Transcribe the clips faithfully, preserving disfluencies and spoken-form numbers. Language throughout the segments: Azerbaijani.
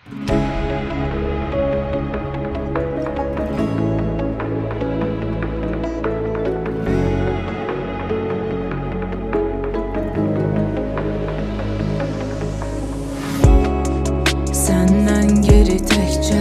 Səndən geri təkcə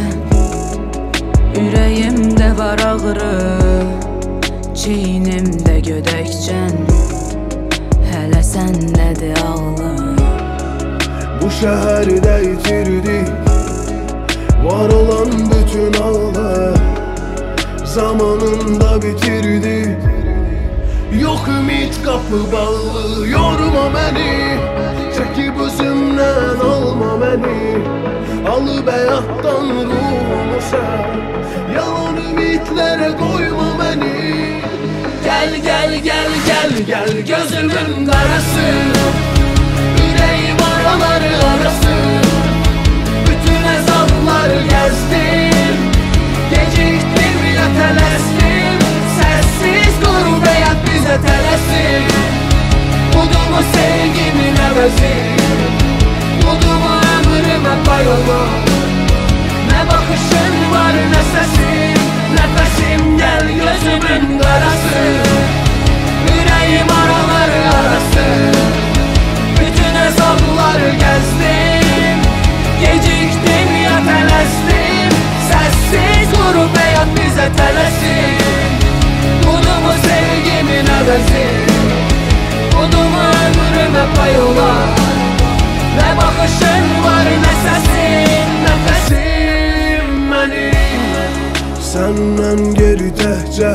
ürəyimdə var ağrı, çiynimdə gödəkcən, hələ səndədir ağlım. Bu şəhərdə itirdik var olan bütün ağlar, zamanında bitirdik. Yox ümid qapı bağlı, yorma məni, çəkib özümdən alma məni. Alıp həyatdan ruhumu sən, yalan ümidlərə qoyma məni. Gəl, gəl, gəl, gəl, gəl gözümün qarası, ürəyim araları arası, bütün əzabları gəzdim, gecikdim ya tələsdim, səssiz qürbət bizə tələsin. Budumu sevgimin əvəzi, budumu ömrümə pay olan, nə baxışın var, nə səsin, nəfəsim gəl gözümün qarası, ürəyim araları arası, bütün əzabları gəzdim, gecikdim ya tələsdim, səssiz qürbət bizə tələsin. Budumu sevgimin əvəzi, budumu ömrümə pay olan, nə baxışın var, nə səsin, nəfəsim mənim. Səndən geri təkcə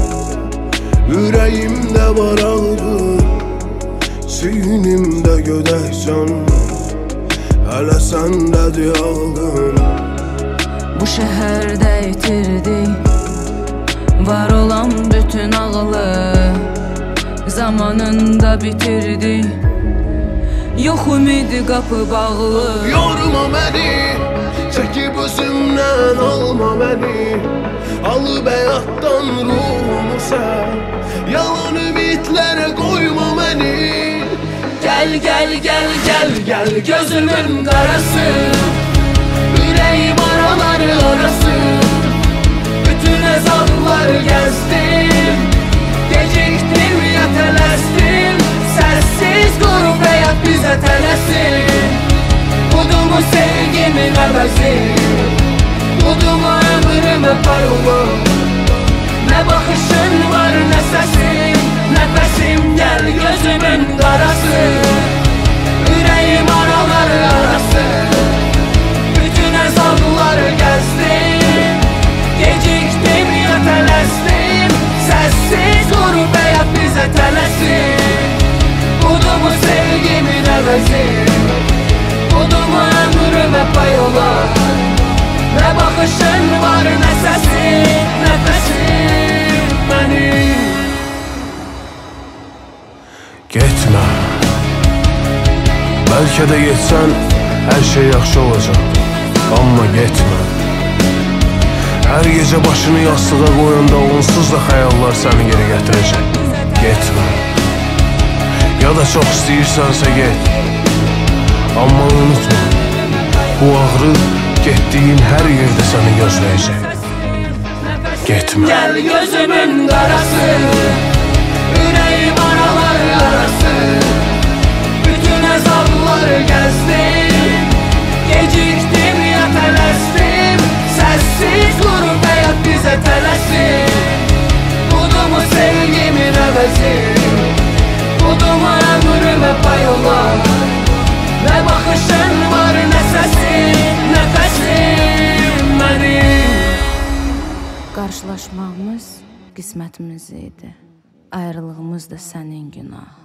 ürəyimdə var ağrı, çiynimdə gödəkcən, hələ səndədir ağlım. Bu şəhərdə itirdik var olan bütün ağlı, zamanında bitirdik. Yox ümidi qapı bağlı, yorma məni, çəkib özümdən alma məni. Alıp həyatdan ruhumu sən, yalan ümidlərə qoyma məni. gəl, gəl, gəl, gəl, gəl gözümün qarası, ürəyim araları arası, bütün əzabları gəzdim, gecikdim ya tələsdim, səssiz qürbət bizə tələsin. Budumu sevgimin əvəzi, budumu ömrümə pay olan, nə baxışın var, nə səsin, nəfəsim gəl gözümün qarası, ürəyim araları arası, bütün əzabları gəzdim, gecikdim ya tələsdim, səssiz qürbət bizə tələsin. Budumu sevgimin əvəzi, budumu ömrümə pay olan, nə baxışın var, nə səsin, nəfəsim mənim. Getmə, bəlkə də getsən hər şey yaxşı olacaq, amma getmə. Hər gecə başını yastığa qoyanda onsuz da xəyallar səni geri gətirəcək. Getmə, ya da çox istəyirsənsə get, amma unutma, bu ağrı getdiyin hər yerdə səni gözləyəcək. Getmə. Gəl gözümün qarası, ürəyim araları arası, bütün əzabları gəzdim, gecikdim ya tələsdim, səssiz qürbət bizə tələsin. Budumu sevgimin əvəzi, budumu ömrümə pay olan, nə baxışın var, nə səsin, nəfəsim mənim. Qarşılaşmağımız qismətimiz idi, ayrılığımız da sənin günah.